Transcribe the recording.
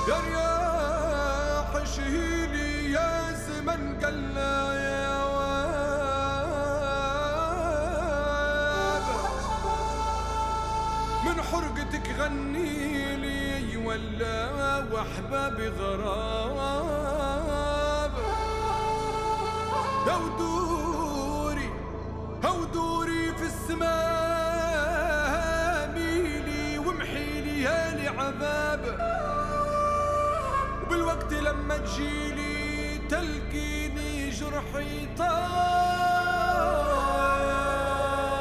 يا رياح شهيلي يا زمن قلنا يا واب، من حرقتك غنيلي ولا واحبابي غراب. هودوري في السماء ميلي ومحيلي يا لي عذاب، وبالوقت لما تجيلي تلقيني جرحي طاب.